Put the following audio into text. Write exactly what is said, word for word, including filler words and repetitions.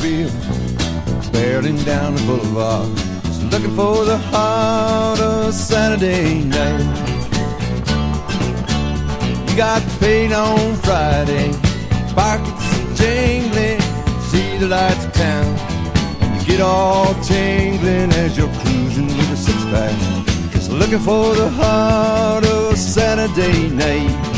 automobile, barreling down the boulevard, just looking for the heart of Saturday night. You got paid on Friday, pockets jingling, see the lights of town, and you get all tingling as you're cruising with a six-pack, just looking for the heart of Saturday night.